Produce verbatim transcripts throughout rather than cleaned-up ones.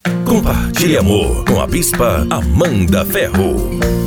Compartilhe amor com a Bispa Amanda Ferro.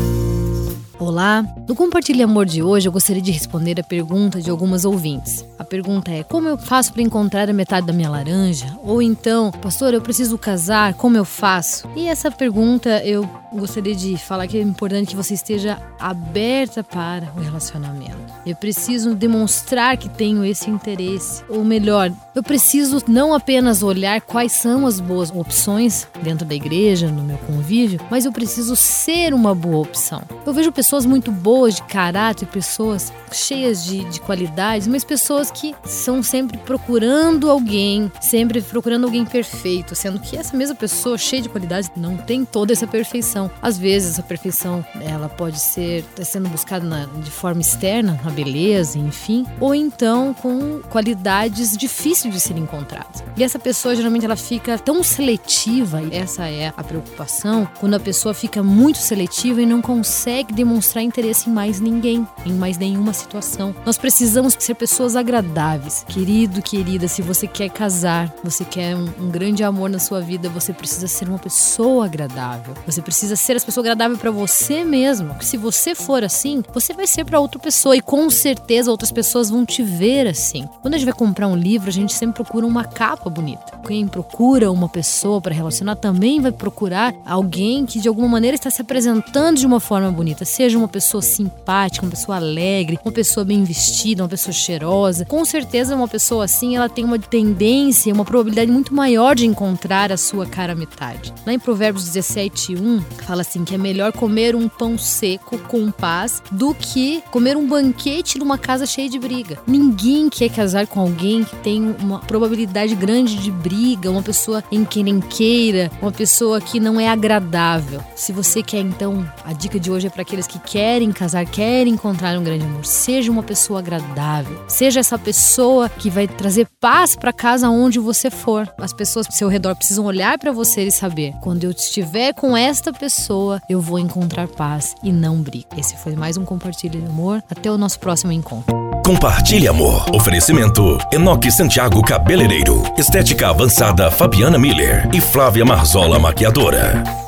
Olá! No Compartilhe Amor de hoje eu gostaria de responder a pergunta de algumas ouvintes. A pergunta é: como eu faço para encontrar a metade da minha laranja? Ou então, pastor, eu preciso casar, como eu faço? E essa pergunta eu gostaria de falar que é importante que você esteja aberta para o relacionamento. Eu preciso demonstrar que tenho esse interesse. Ou melhor, eu preciso não apenas olhar quais são as boas opções dentro da igreja, no meu convívio, mas eu preciso ser uma boa opção. Eu vejo pessoas muito boas de caráter, pessoas cheias de, de qualidades, mas pessoas que são sempre procurando alguém, sempre procurando alguém perfeito, sendo que essa mesma pessoa cheia de qualidades não tem toda essa perfeição. Às vezes essa perfeição ela pode ser tá sendo buscada na, de forma externa, na beleza, enfim, ou então com qualidades difíceis de serem encontradas. E essa pessoa geralmente ela fica tão seletiva, e essa é a preocupação, quando a pessoa fica muito seletiva e não consegue demonstrar interesse em mais ninguém, em mais nenhuma situação. Nós precisamos ser pessoas agradáveis. Querido, querida, se você quer casar, você quer um, um grande amor na sua vida, você precisa ser uma pessoa agradável. Você precisa ser essa pessoa agradável para você mesmo. Porque se você for assim, você vai ser para outra pessoa e com certeza outras pessoas vão te ver assim. Quando a gente vai comprar um livro, a gente sempre procura uma capa bonita. Quem procura uma pessoa para relacionar também vai procurar alguém que de alguma maneira está se apresentando de uma forma bonita. Seja uma pessoa simpática, uma pessoa alegre, uma pessoa bem vestida, uma pessoa cheirosa. Com certeza uma pessoa assim, ela tem uma tendência, uma probabilidade muito maior de encontrar a sua cara metade. Lá em Provérbios dezessete, um, fala assim que é melhor comer um pão seco com paz do que comer um banquete numa casa cheia de briga. Ninguém quer casar com alguém que tem uma probabilidade grande de briga, uma pessoa encrenqueira, uma pessoa que não é agradável. Se você quer, então, a dica de hoje é para aqueles que querem casar, querem encontrar um grande amor. Seja uma pessoa agradável. Seja essa pessoa que vai trazer paz para casa onde você for. As pessoas ao seu redor precisam olhar para você e saber: quando eu estiver com esta pessoa, eu vou encontrar paz e não briga. Esse foi mais um Compartilhe de Amor. Até o nosso próximo encontro. Compartilhe Amor. Oferecimento Enoque Santiago Cabeleireiro, Estética Avançada Fabiana Miller e Flávia Marzola Maquiadora.